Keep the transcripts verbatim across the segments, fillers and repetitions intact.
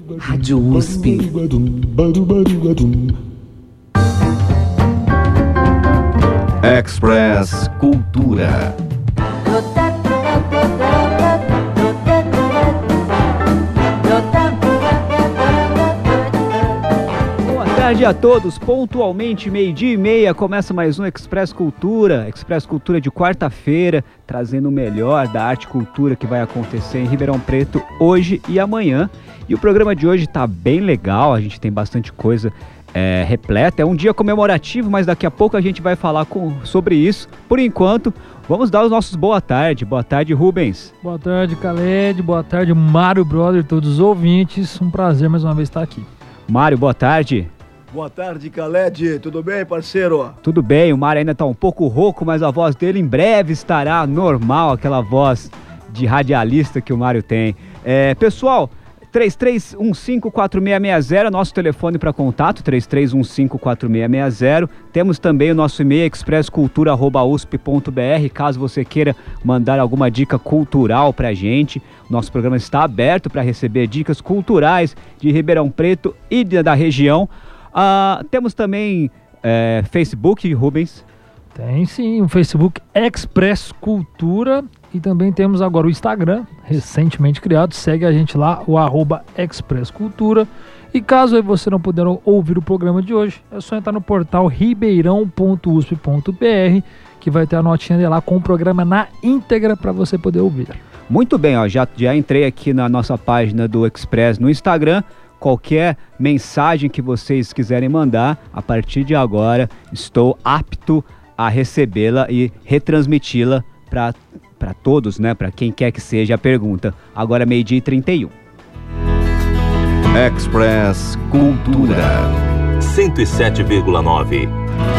Rádio U S P. Express Cultura. Boa tarde a todos, pontualmente meio-dia e meia começa mais um Express Cultura, Express Cultura de quarta-feira, trazendo o melhor da arte e cultura que vai acontecer em Ribeirão Preto hoje e amanhã. E o programa de hoje tá bem legal, a gente tem bastante coisa é, repleta, é um dia comemorativo, mas daqui a pouco a gente vai falar com, sobre isso. Por enquanto, vamos dar os nossos boa tarde. Boa tarde, Rubens. Boa tarde, Khaled, boa tarde, Mário Brother, todos os ouvintes, um prazer mais uma vez estar aqui. Mário, boa tarde. Boa tarde, Khaled. Tudo bem, parceiro? Tudo bem, o Mário ainda tá um pouco rouco, mas a voz dele em breve estará normal, aquela voz de radialista que o Mário tem. É, pessoal, três três um cinco quatro seis seis zero, nosso telefone para contato, três três um cinco quatro seis seis zero. Temos também o nosso e-mail, express cultura arroba u s p ponto b r, caso você queira mandar alguma dica cultural pra gente. Nosso programa está aberto para receber dicas culturais de Ribeirão Preto e da região. Uh, temos também é, Facebook, Rubens. Tem sim, o Facebook Express Cultura, e também temos agora o Instagram, recentemente criado. Segue a gente lá, o arroba Express Cultura. E caso você não puder ouvir o programa de hoje, é só entrar no portal ribeirão ponto u s p ponto b r, que vai ter a notinha de lá com o programa na íntegra para você poder ouvir. Muito bem, ó, já, já entrei aqui na nossa página do Express no Instagram. Qualquer mensagem que vocês quiserem mandar, a partir de agora estou apto a recebê-la e retransmiti-la para para todos, né? Para quem quer que seja a pergunta. Agora meio-dia e trinta e um. Express Cultura cento e sete vírgula nove.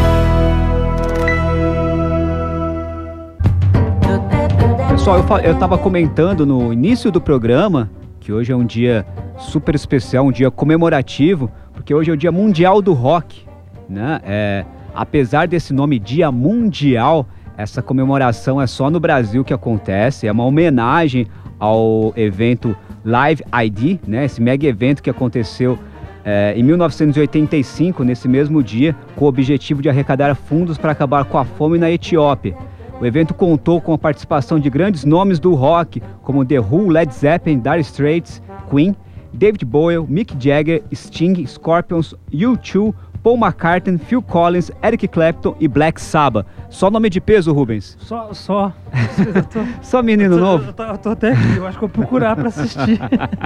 Pessoal, eu estava comentando no início do programa que hoje é um dia super especial, um dia comemorativo, porque hoje é o Dia Mundial do Rock, né? É, apesar desse nome Dia Mundial, essa comemoração é só no Brasil que acontece, é uma homenagem ao evento Live I D, né? Esse mega evento que aconteceu é, em mil novecentos e oitenta e cinco, nesse mesmo dia, com o objetivo de arrecadar fundos para acabar com a fome na Etiópia. O evento contou com a participação de grandes nomes do rock, como The Who, Led Zeppelin, Dire Straits, Queen, David Bowie, Mick Jagger, Sting, Scorpions, U dois, Paul McCartney, Phil Collins, Eric Clapton e Black Sabbath. Só nome de peso, Rubens? Só, só. Tô, só menino eu tô, novo? Eu tô, eu tô até aqui, eu acho que eu vou procurar pra assistir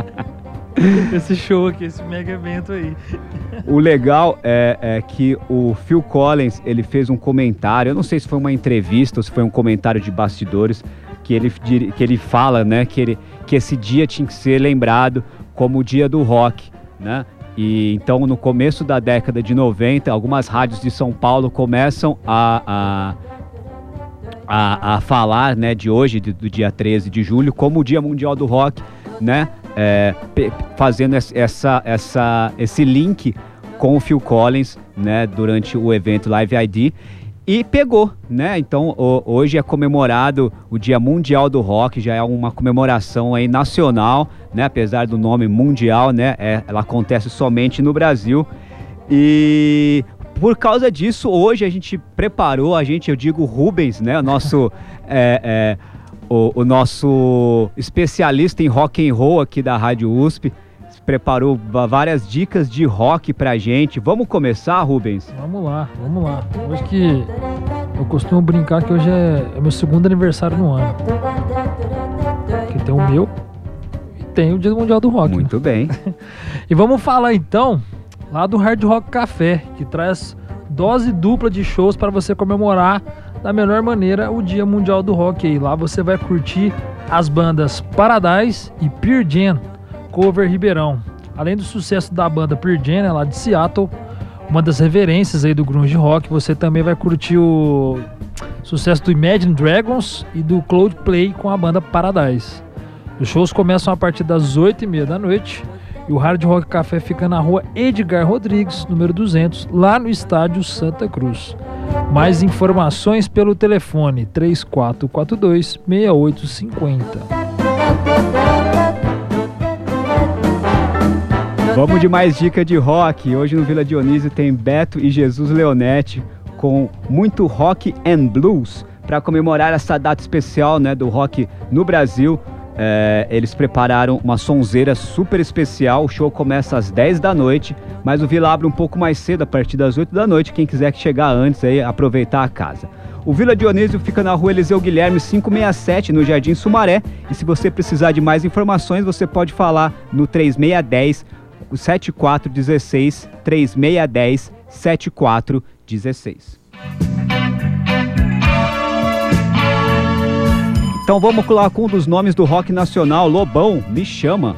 esse show aqui, esse mega evento aí. O legal é, é que o Phil Collins, ele fez um comentário, eu não sei se foi uma entrevista ou se foi um comentário de bastidores, que ele, que ele fala, né, que, ele, que esse dia tinha que ser lembrado como o dia do rock, né? E então no começo da década de noventa, algumas rádios de São Paulo começam a, a, a, a falar, né, de hoje, do, do dia treze de julho, como o Dia Mundial do Rock, né? É, fazendo essa, essa, esse link com o Phil Collins, né, durante o evento Live I D, e pegou, né? Então o, hoje é comemorado o Dia Mundial do Rock, já é uma comemoração aí nacional, né? Apesar do nome mundial, né? É, ela acontece somente no Brasil, e por causa disso hoje a gente preparou, a gente, eu digo Rubens, né? O nosso é, é, o, o nosso especialista em rock and roll aqui da Rádio U S P preparou várias dicas de rock pra gente. Vamos começar, Rubens? Vamos lá, vamos lá. Hoje que eu costumo brincar que hoje é, é meu segundo aniversário no ano. Que tem o meu e tem o Dia Mundial do Rock. Muito, né? Bem. E vamos falar então lá do Hard Rock Café, que traz dose dupla de shows para você comemorar da melhor maneira o Dia Mundial do Rock. E lá você vai curtir as bandas Paradise e Pearl Jam, cover Ribeirão. Além do sucesso da banda Pearl Jam, lá de Seattle, uma das referências aí do grunge rock, você também vai curtir o sucesso do Imagine Dragons e do Coldplay com a banda Paradise. Os shows começam a partir das oito e meia da noite e o Hard Rock Café fica na rua Edgar Rodrigues, número duzentos, lá no estádio Santa Cruz. Mais informações pelo telefone três quatro quatro dois, seis oito cinco zero. Vamos de mais dica de rock. Hoje no Vila Dionísio tem Beto e Jesus Leonetti com muito rock and blues para comemorar essa data especial, né, do rock no Brasil. É, eles prepararam uma sonzeira super especial. O show começa às dez da noite, mas o Vila abre um pouco mais cedo, a partir das oito da noite. Quem quiser chegar antes aí, aproveitar a casa. O Vila Dionísio fica na rua Eliseu Guilherme quinhentos e sessenta e sete, no Jardim Sumaré. E se você precisar de mais informações, você pode falar no três seis um zero, sete quatro um seis, três seis um zero, sete quatro um seis. Então vamos lá com um dos nomes do rock nacional, Lobão, Me Chama.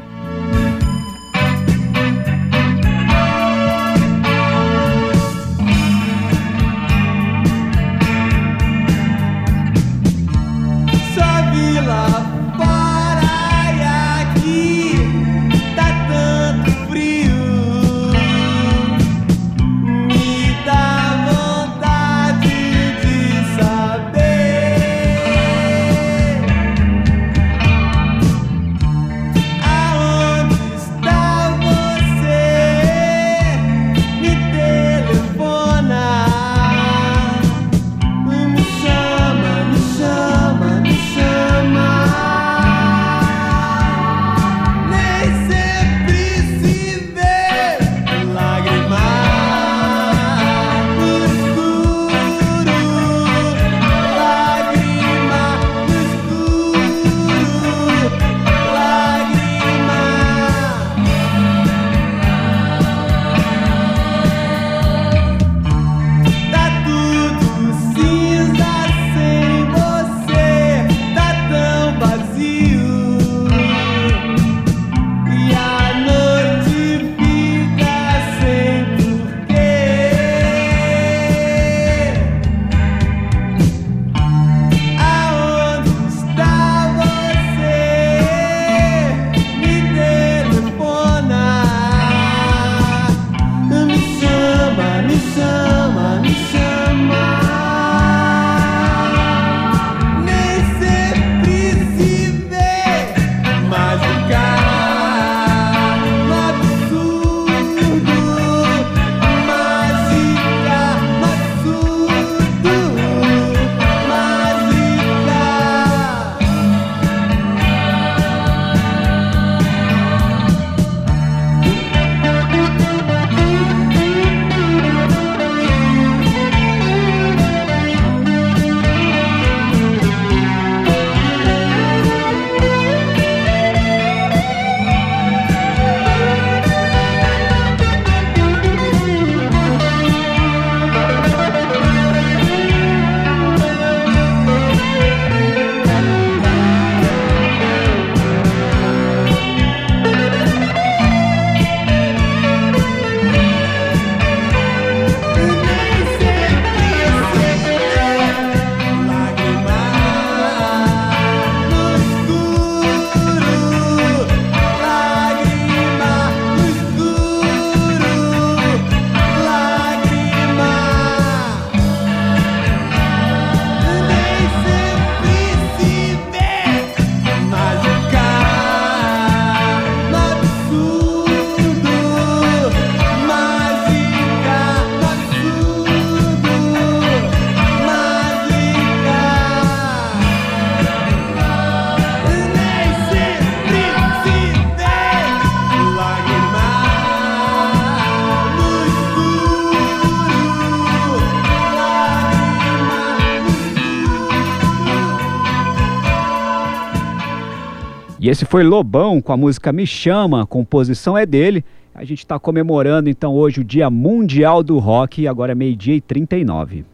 E esse foi Lobão com a música Me Chama, a composição é dele. A gente está comemorando então hoje o Dia Mundial do Rock, agora é meio-dia e trinta e nove.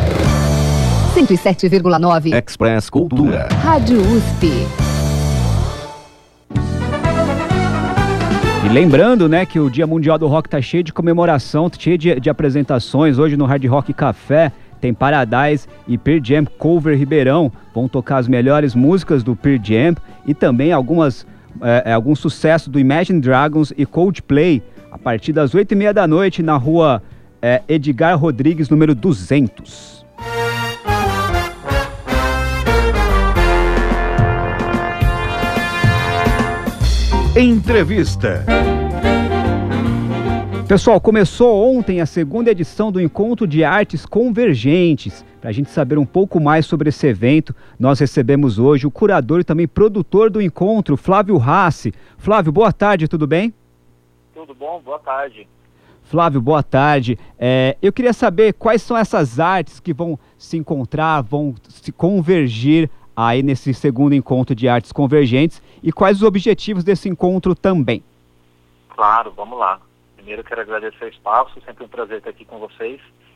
cento e sete vírgula nove Express Cultura. Rádio U S P. E lembrando, né, que o Dia Mundial do Rock tá cheio de comemoração, cheio de, de apresentações. Hoje no Hard Rock Café tem Paradise e Pearl Jam Cover Ribeirão. Vão tocar as melhores músicas do Pearl Jam e também algumas, é, alguns sucessos do Imagine Dragons e Coldplay a partir das oito e meia da noite na rua é, Edgar Rodrigues, número duzentos. Entrevista. Pessoal, começou ontem a segunda edição do Encontro de Artes Convergentes. Para a gente saber um pouco mais sobre esse evento, nós recebemos hoje o curador e também produtor do encontro, Flávio Rassi. Flávio, boa tarde, tudo bem? Tudo bom, boa tarde. Flávio, boa tarde. É, eu queria saber quais são essas artes que vão se encontrar, vão se convergir aí nesse segundo Encontro de Artes Convergentes e quais os objetivos desse encontro também. Claro, vamos lá. Primeiro, quero agradecer o espaço, sempre um prazer estar aqui com vocês.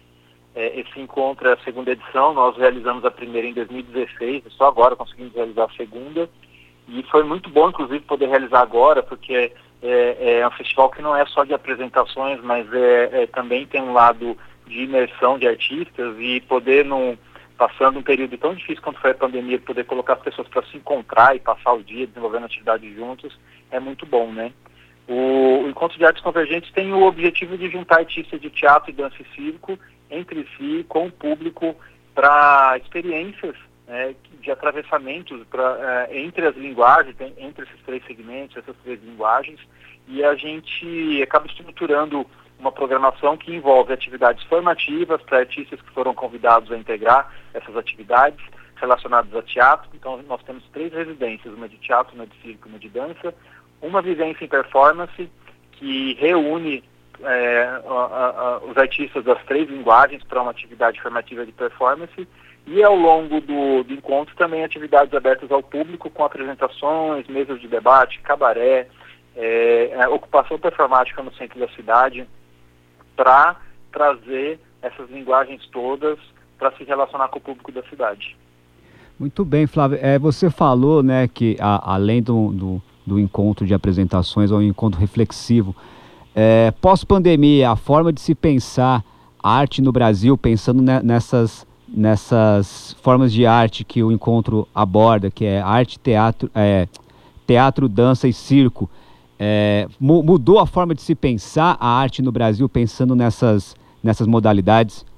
É, esse encontro é a segunda edição, nós realizamos a primeira em dois mil e dezesseis, e só agora conseguimos realizar a segunda. E foi muito bom, inclusive, poder realizar agora, porque é, é um festival que não é só de apresentações, mas é, é, também tem um lado de imersão de artistas e poder, num, passando um período tão difícil quanto foi a pandemia, poder colocar as pessoas para se encontrar e passar o dia desenvolvendo atividades juntos, é muito bom, né? O, o Encontro de Artes Convergentes tem o objetivo de juntar artistas de teatro, dança e circo entre si, com o público, para experiências, né, de atravessamentos pra, é, entre as linguagens, entre esses três segmentos, essas três linguagens, e a gente acaba estruturando uma programação que envolve atividades formativas para artistas que foram convidados a integrar essas atividades relacionadas a teatro. Então nós temos três residências, uma de teatro, uma de circo, uma de dança, uma vivência em performance que reúne é, a, a, os artistas das três linguagens para uma atividade formativa de performance, e ao longo do, do encontro também atividades abertas ao público com apresentações, mesas de debate, cabaré, é, é, ocupação performática no centro da cidade, para trazer essas linguagens todas para se relacionar com o público da cidade. Muito bem, Flávio. É, você falou, né, que a, além do, do, do encontro de apresentações, é um encontro reflexivo. É, pós-pandemia, a forma de se pensar arte no Brasil, pensando ne, nessas, nessas formas de arte que o encontro aborda, que é arte, teatro, é, teatro, dança e circo, é, mu, mudou a forma de se pensar a arte no Brasil, pensando nessas, nessas modalidades?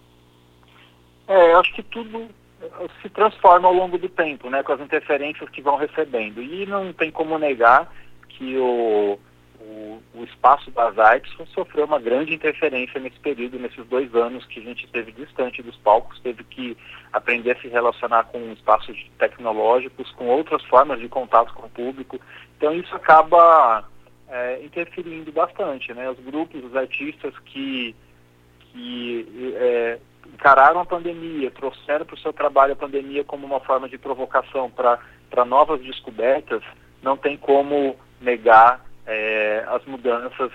É, eu acho que tudo se transforma ao longo do tempo, né, com as interferências que vão recebendo. E não tem como negar que o, o, o espaço das artes sofreu uma grande interferência nesse período, nesses dois anos que a gente esteve distante dos palcos, teve que aprender a se relacionar com espaços tecnológicos, com outras formas de contato com o público. Então isso acaba é, interferindo bastante, né? Os grupos, os artistas que, que é, encararam a pandemia, trouxeram para o seu trabalho a pandemia como uma forma de provocação para novas descobertas, não tem como negar é, as mudanças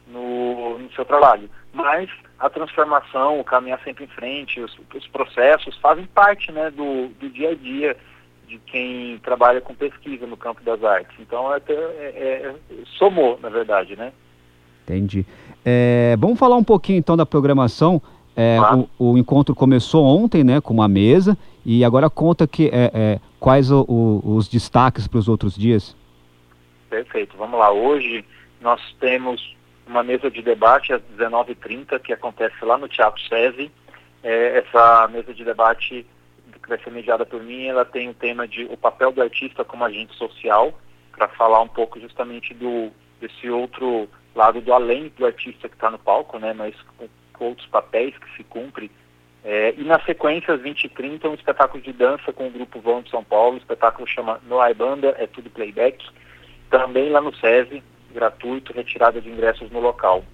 no, no seu trabalho. Mas a transformação, o caminhar sempre em frente, os, os processos fazem parte, né, do, do dia a dia de quem trabalha com pesquisa no campo das artes. Então é, é, é, somou, na verdade, né? Entendi. É, vamos falar um pouquinho então da programação. É, claro. o, o encontro começou ontem, né, com uma mesa, e agora conta que, é, é, quais o, o, os destaques para os outros dias. Perfeito, vamos lá. Hoje nós temos uma mesa de debate às dezenove e trinta, que acontece lá no Teatro SESI. É, essa mesa de debate, que vai ser mediada por mim, ela tem o tema de o papel do artista como agente social, para falar um pouco justamente do, desse outro lado do além do artista que está no palco, né, mas com outros papéis que se cumprem. É, e na sequência, às vinte e trinta, um espetáculo de dança com o Grupo Vão de São Paulo. O espetáculo chama Noai Banda, é tudo playback. Também lá no SESI, gratuito, retirada de ingressos no local.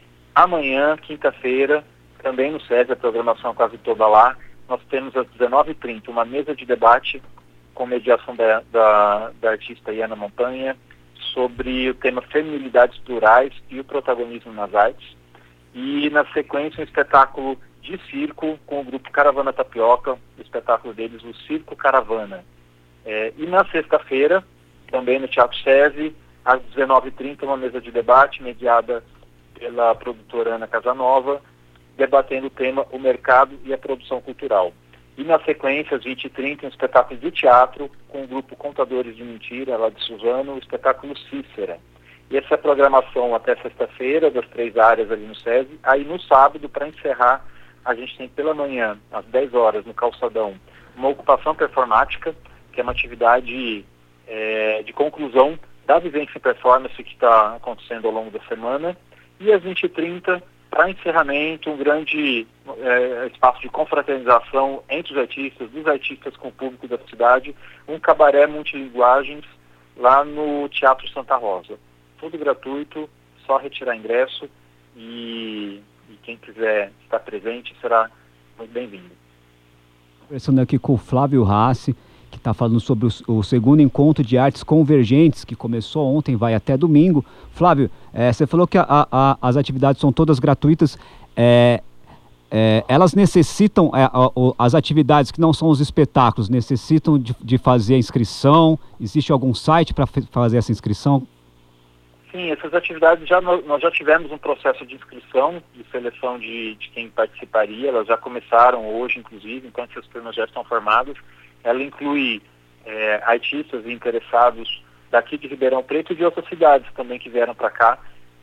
Amanhã, quinta-feira, também no SESI, a programação quase toda lá, nós temos às dezenove e trinta uma mesa de debate com mediação da, da, da artista Iana Montanha sobre o tema Feminilidades Plurais e o Protagonismo nas Artes. E na sequência um espetáculo de circo com o grupo Caravana Tapioca, o espetáculo deles, o Circo Caravana. É, e na sexta-feira, também no Teatro SESI, às dezenove e trinta, uma mesa de debate mediada pela produtora Ana Casanova, debatendo o tema O Mercado e a Produção Cultural. E na sequência, às vinte e trinta, um espetáculo de teatro com o grupo Contadores de Mentira, lá de Suzano, o espetáculo Cícera. E essa é a programação até sexta-feira, das três áreas ali no SESI. Aí no sábado, para encerrar, a gente tem pela manhã, às dez horas, no Calçadão, uma ocupação performática, que é uma atividade é, de conclusão da vivência em performance que está acontecendo ao longo da semana. E às vinte e trinta, para encerramento, um grande é, espaço de confraternização entre os artistas, dos artistas com o público da cidade, um cabaré multilinguagens lá no Teatro Santa Rosa. Tudo gratuito, só retirar ingresso e, e quem quiser estar presente será muito bem-vindo. Conversando aqui com o Flávio Rassi, que está falando sobre o, o segundo encontro de artes convergentes, que começou ontem, vai até domingo. Flávio, é, você falou que a, a, as atividades são todas gratuitas. É, é, elas necessitam, é, a, as atividades que não são os espetáculos, necessitam de, de fazer a inscrição? Existe algum site para fazer essa inscrição? Sim, essas atividades, já, nós já tivemos um processo de inscrição, de seleção de, de quem participaria. Elas já começaram hoje, inclusive, então essas turmas já estão formadas. Ela inclui é, artistas interessados daqui de Ribeirão Preto e de outras cidades também que vieram para cá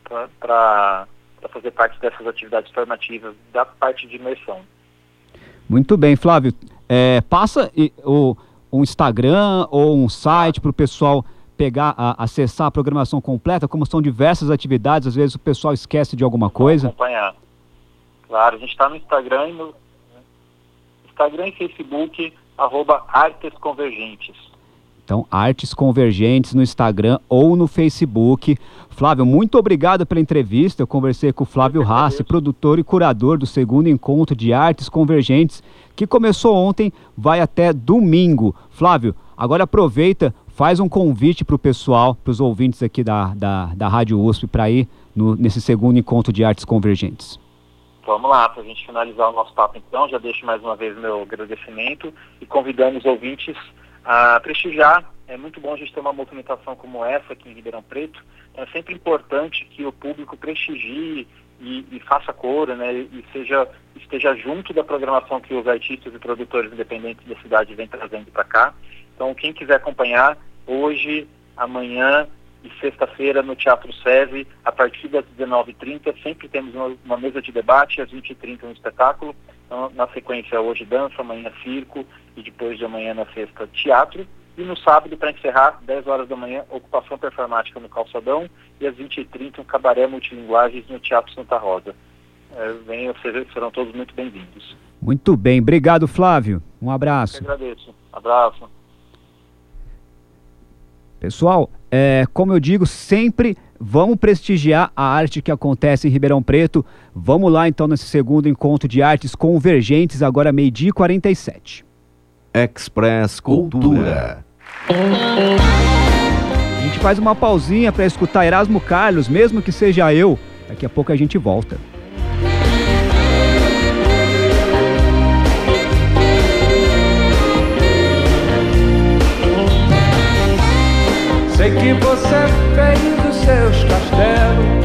para fazer parte dessas atividades formativas da parte de imersão. Muito bem, Flávio. É, passa e, o, um Instagram ou um site para o pessoal pegar, a, acessar a programação completa, como são diversas atividades, às vezes o pessoal esquece de alguma coisa. Vamos acompanhar. Claro, a gente está no Instagram e no Instagram e Facebook, arroba Artes Convergentes. Então, Artes Convergentes no Instagram ou no Facebook. Flávio, muito obrigado pela entrevista. Eu conversei com o Flávio Rassi, produtor e curador do segundo encontro de Artes Convergentes, que começou ontem, vai até domingo. Flávio, agora aproveita, faz um convite para o pessoal, para os ouvintes aqui da, da, da Rádio U S P, para ir no, nesse segundo encontro de Artes Convergentes. Vamos lá, para a gente finalizar o nosso papo então, já deixo mais uma vez meu agradecimento e convidando os ouvintes a prestigiar. É muito bom a gente ter uma movimentação como essa aqui em Ribeirão Preto. Então é sempre importante que o público prestigie e, e faça coro, né, e seja, esteja junto da programação que os artistas e produtores independentes da cidade vêm trazendo para cá. Então quem quiser acompanhar, hoje, amanhã e sexta-feira no Teatro SESI, a partir das dezenove e trinta, sempre temos uma, uma mesa de debate, às vinte e trinta um espetáculo. Então, na sequência, hoje dança, amanhã circo e depois de amanhã, na sexta, teatro. E no sábado, para encerrar, dez horas da manhã, ocupação performática no Calçadão e às vinte e trinta um cabaré multilinguagens no Teatro Santa Rosa. É, venham, serão todos muito bem-vindos. Muito bem, obrigado, Flávio. Um abraço. Eu agradeço. Abraço. Pessoal, é, como eu digo, sempre vamos prestigiar a arte que acontece em Ribeirão Preto. Vamos lá então nesse segundo encontro de artes convergentes, agora meio-dia e quarenta e sete. Express Cultura. A gente faz uma pausinha para escutar Erasmo Carlos, mesmo que seja eu. Daqui a pouco a gente volta. Sei que você veio dos seus castelos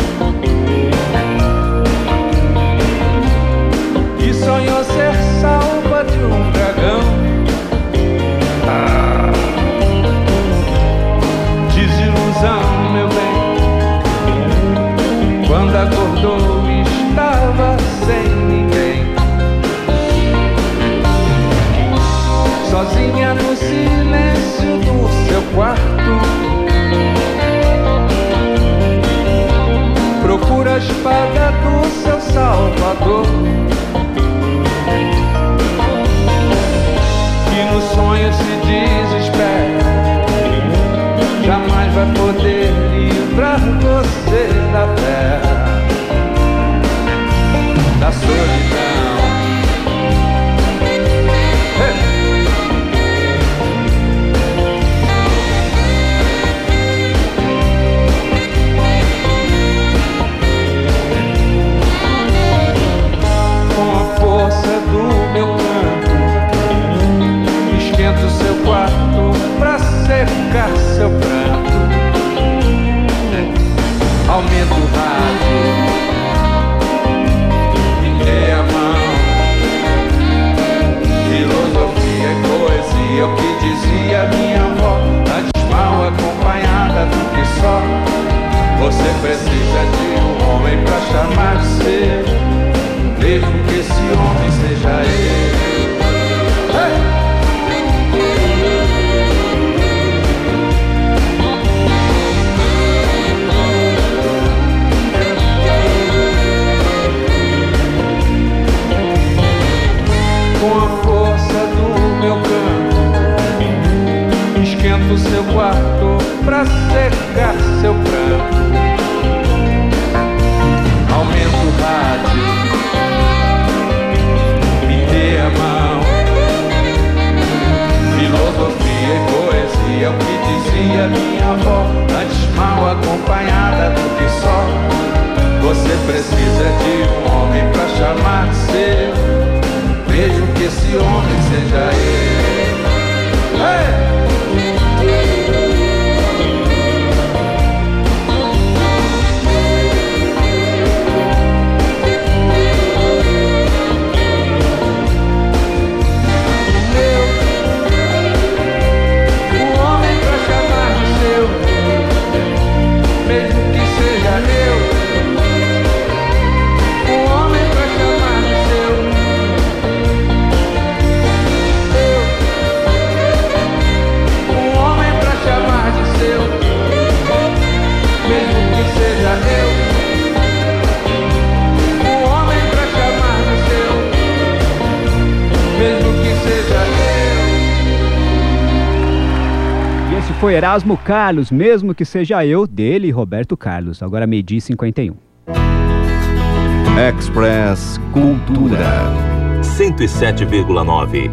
e sonhou ser salva de um dragão. Ah, desilusão, meu bem, quando acordou estava sem ninguém, sozinha no silêncio do seu quarto. Procura a espada do seu salvador, que no sonho se desespera, jamais vai poder livrar você da terra, da solidão. Hey! pra secar seu pranto. Aumenta o rádio, me dê a mão. Filosofia e poesia, o que dizia minha avó, antes mal acompanhada do que só. Você precisa de um homem pra chamar de seu, mesmo que esse homem seja eu. Hey! Foi Erasmo Carlos, mesmo que seja eu, dele, Roberto Carlos. Agora meio-dia e cinquenta e um. Express Cultura cento e sete vírgula nove.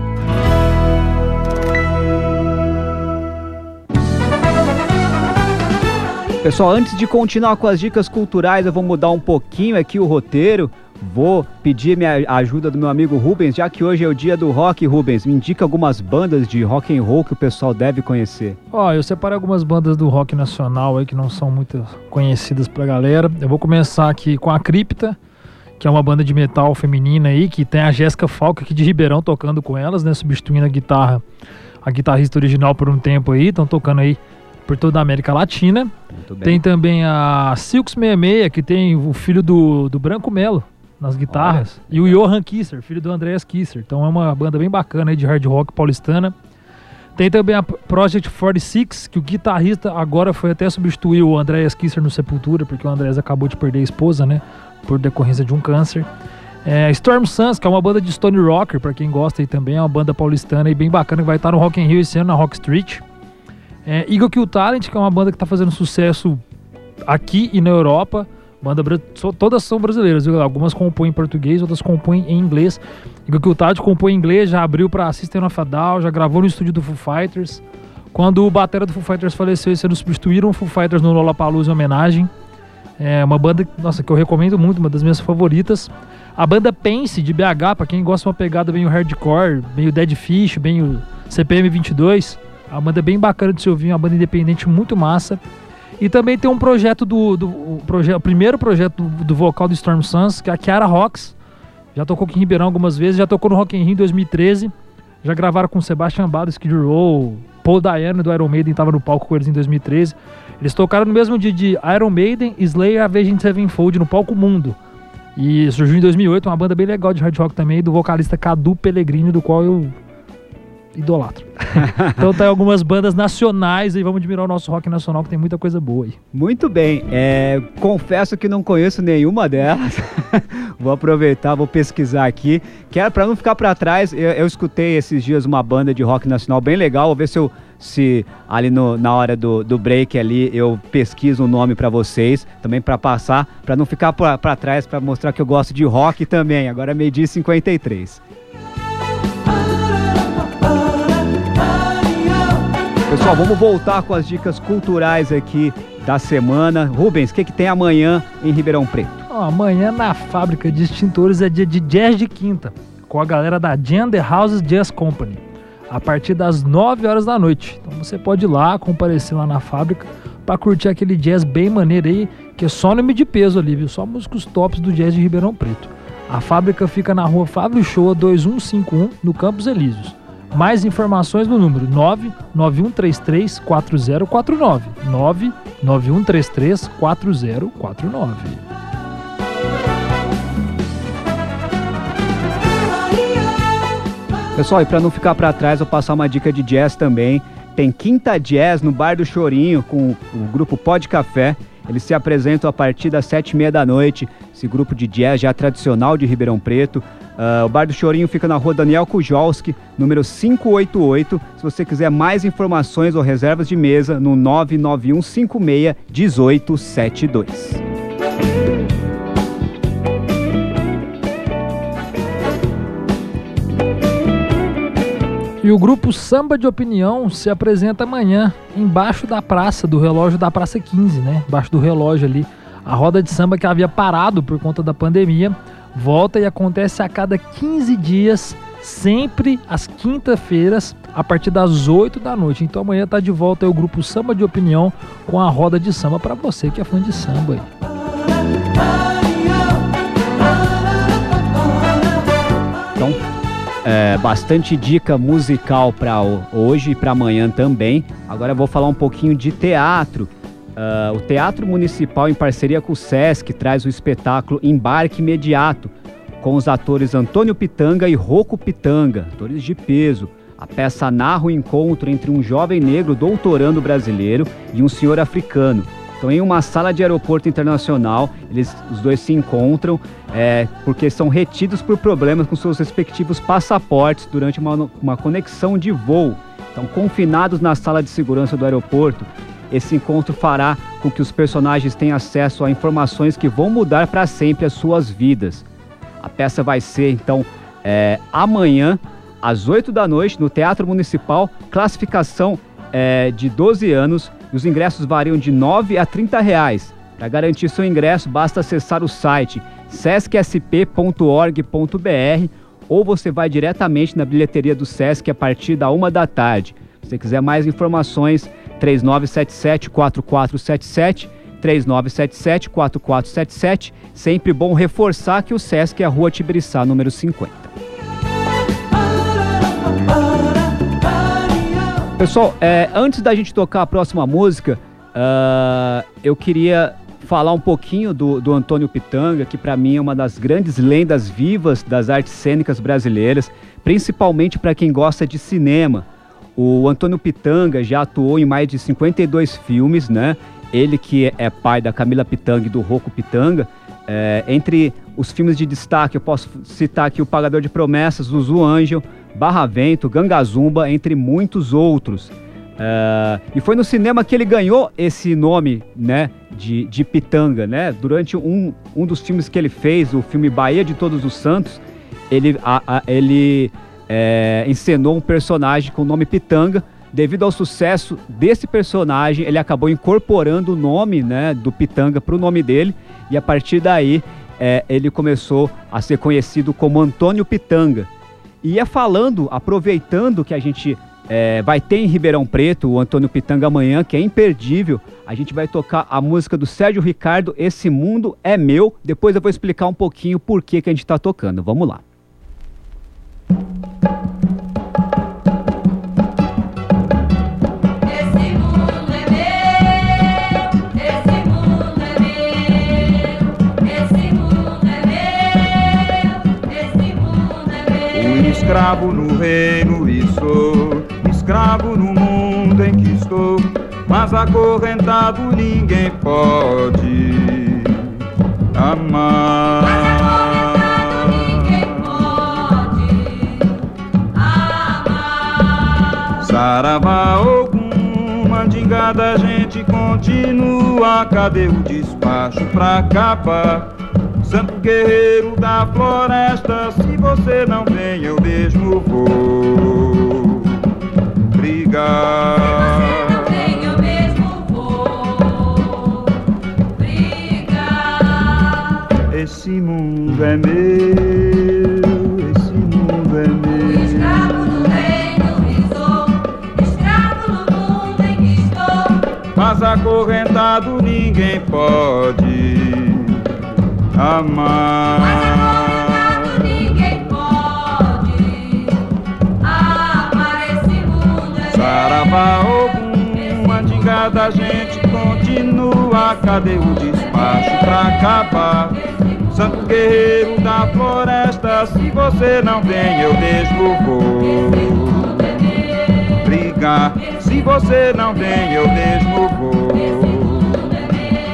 Pessoal, antes de continuar com as dicas culturais, eu vou mudar um pouquinho aqui o roteiro. Vou pedir minha ajuda do meu amigo Rubens, já que hoje é o dia do rock. Rubens, me indica algumas bandas de rock and roll que o pessoal deve conhecer. Ó, eu separei algumas bandas do rock nacional aí que não são muito conhecidas pra galera. Eu vou começar aqui com a Cripta, que é uma banda de metal feminina aí, que tem a Jéssica Falca aqui de Ribeirão tocando com elas, né, substituindo a guitarra, a guitarrista original por um tempo aí, estão tocando aí por toda a América Latina. Tem também a Silks sessenta e seis, que tem o filho do, do Branco Melo nas guitarras. Olha, e o Johan Kisser, filho do Andreas Kisser. Então é uma banda bem bacana aí de hard rock paulistana. Tem também a Project quarenta e seis, que o guitarrista agora foi até substituir o Andreas Kisser no Sepultura, porque o Andreas acabou de perder a esposa, né, por decorrência de um câncer. É, Storm Suns, que é uma banda de Stone Rocker, pra quem gosta aí também, é uma banda paulistana e bem bacana, que vai estar no Rock in Rio esse ano, na Rock Street. É, Eagle Kill Talent, que é uma banda que tá fazendo sucesso aqui e na Europa. Banda, todas são brasileiras, viu? Algumas compõem em português, outras compõem em inglês. Eagle Kill Talent compõe em inglês, já abriu pra System of a Down, já gravou no estúdio do Foo Fighters. Quando o batera do Foo Fighters faleceu, eles substituíram o Foo Fighters no Lollapalooza em homenagem. É uma banda, nossa, que eu recomendo muito, uma das minhas favoritas. A banda Pense, de B H, pra quem gosta de uma pegada meio hardcore, meio Dead Fish, meio C P M vinte e dois. A banda bem bacana de se ouvir, uma banda independente muito massa. E também tem um projeto do... do o, proje, o primeiro projeto do, do vocal do Storm Suns, que é a Kiara Rocks. Já tocou aqui em Ribeirão algumas vezes, já tocou no Rock in Rio em dois mil e treze. Já gravaram com Sebastian Bach, Skid Row, Paul Diano do Iron Maiden, estava no palco com eles em dois mil e treze. Eles tocaram no mesmo dia de Iron Maiden, Slayer e Avenged Sevenfold no palco Mundo. E surgiu em dois mil e oito uma banda bem legal de hard rock também, do vocalista Cadu Pellegrini, do qual eu idolatro. Então tem algumas bandas nacionais aí, vamos admirar o nosso rock nacional, que tem muita coisa boa aí. Muito bem, é, confesso que não conheço nenhuma delas. Vou aproveitar, vou pesquisar aqui, que era para não ficar para trás. Eu, eu escutei esses dias uma banda de rock nacional bem legal, vou ver se eu se ali no, na hora do, do break ali eu pesquiso um nome para vocês, também para passar, para não ficar para trás, para mostrar que eu gosto de rock também. Agora é meio-dia e cinquenta e três. Pessoal, vamos voltar com as dicas culturais aqui da semana. Rubens, o que, que tem amanhã em Ribeirão Preto? Oh, amanhã na Fábrica de Extintores é dia de jazz de quinta, com a galera da Jam The Houses Jazz Company, a partir das nove horas da noite. Então você pode ir lá, comparecer lá na fábrica para curtir aquele jazz bem maneiro aí, que é só nome de peso ali, viu? Só músicos tops do jazz de Ribeirão Preto. A fábrica fica na rua Fábio Shoa dois um cinco um, no Campos Elíseos. Mais informações no número nove nove um três três quatro zero quatro nove. nove nove um três três quatro zero quatro nove. Pessoal, e para não ficar para trás, vou passar uma dica de jazz também. Tem Quinta Jazz no Bar do Chorinho com o grupo Pó de Café. Eles se apresentam a partir das sete e meia da noite. Esse grupo de jazz já tradicional de Ribeirão Preto. Uh, o Bar do Chorinho fica na rua Daniel Kujolski, número quinhentos e oitenta e oito. Se você quiser mais informações ou reservas de mesa, no nove nove um cinco seis um oito sete dois. E o grupo Samba de Opinião se apresenta amanhã, embaixo da praça, do relógio da Praça quinze, né? Embaixo do relógio ali. A roda de samba que havia parado por conta da pandemia volta e acontece a cada quinze dias, sempre às quinta-feiras, a partir das oito da noite. Então amanhã tá de volta aí o grupo Samba de Opinião com a roda de samba para você que é fã de samba aí. Então, é, bastante dica musical para hoje e para amanhã também. Agora eu vou falar um pouquinho de teatro. Uh, o Teatro Municipal, em parceria com o Sesc, traz o espetáculo Embarque Imediato, com os atores Antônio Pitanga e Rocco Pitanga, atores de peso. A peça narra o encontro entre um jovem negro doutorando brasileiro e um senhor africano. Então, em uma sala de aeroporto internacional, eles, os dois se encontram é, porque são retidos por problemas com seus respectivos passaportes durante uma, uma conexão de voo. Então, confinados na sala de segurança do aeroporto, esse encontro fará com que os personagens tenham acesso a informações que vão mudar para sempre as suas vidas. A peça vai ser, então, é, amanhã, às oito da noite, no Teatro Municipal, classificação é, de doze anos, e os ingressos variam de nove a trinta reais. Para garantir seu ingresso, basta acessar o site sesc s p ponto org ponto b r ou você vai diretamente na bilheteria do Sesc a partir da uma da tarde. Se você quiser mais informações, três nove sete sete, quatro quatro sete sete, três nove sete sete, quatro quatro sete sete. Sempre bom reforçar que o Sesc é a Rua Tibiriçá, número cinquenta. Pessoal, é, antes da gente tocar a próxima música, uh, eu queria falar um pouquinho do, do Antônio Pitanga, que para mim é uma das grandes lendas vivas das artes cênicas brasileiras, principalmente para quem gosta de cinema. O Antônio Pitanga já atuou em mais de cinquenta e dois filmes, né? Ele que é pai da Camila Pitanga e do Rocco Pitanga. É, entre os filmes de destaque, eu posso citar aqui O Pagador de Promessas, Zuzu Angel, Barra Vento, Gangazumba, entre muitos outros. É, e foi no cinema que ele ganhou esse nome, né, de, de Pitanga, né? Durante um, um dos filmes que ele fez, o filme Bahia de Todos os Santos, ele... A, a, ele É, encenou um personagem com o nome Pitanga. Devido ao sucesso desse personagem, ele acabou incorporando o nome, né, do Pitanga para o nome dele, e a partir daí é, ele começou a ser conhecido como Antônio Pitanga. E é falando, aproveitando que a gente é, vai ter em Ribeirão Preto o Antônio Pitanga amanhã, que é imperdível, a gente vai tocar a música do Sérgio Ricardo, Esse Mundo é Meu. Depois eu vou explicar um pouquinho por que que a gente está tocando. Vamos lá. Escravo no reino e sou escravo no mundo em que estou, mas acorrentado ninguém pode amar. Mas acorrentado ninguém pode amar. Saravá algum, mandingada, a gente continua. Cadê o despacho pra acabar? Santo guerreiro da floresta, se você não vem, eu mesmo vou brigar. Se você não vem, eu mesmo vou brigar. Esse mundo é meu, esse mundo é meu. O escravo do reino e sou, escravo no mundo em que estou, mas acorrentado ninguém pode amar. Mas acorrentado ninguém pode amar. Esse mundo é Saravá algum, mandingada, a gente continua. Cadê o despacho pra acabar? Santo guerreiro da floresta, se você não vem, eu mesmo vou brigar. Se você não vem, eu mesmo vou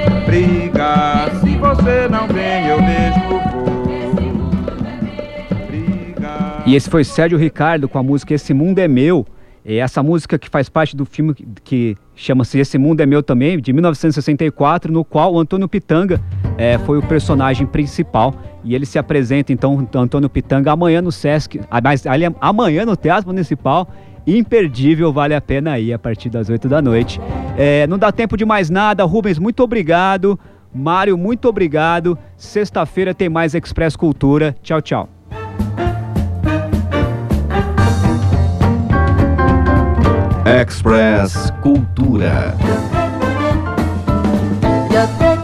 brigar. Se você não vem, eu mesmo vou E esse foi Sérgio Ricardo com a música Esse Mundo é Meu. E essa música que faz parte do filme que, que chama-se Esse Mundo é Meu também, de mil novecentos e sessenta e quatro, no qual o Antônio Pitanga é, foi o personagem principal. E ele se apresenta, então, Antônio Pitanga, amanhã no Sesc, mas amanhã no Teatro Municipal. Imperdível, vale a pena ir a partir das oito da noite. É, não dá tempo de mais nada. Rubens, muito obrigado. Mário, muito obrigado. Sexta-feira tem mais Express Cultura. Tchau, tchau. Express Cultura. Ya te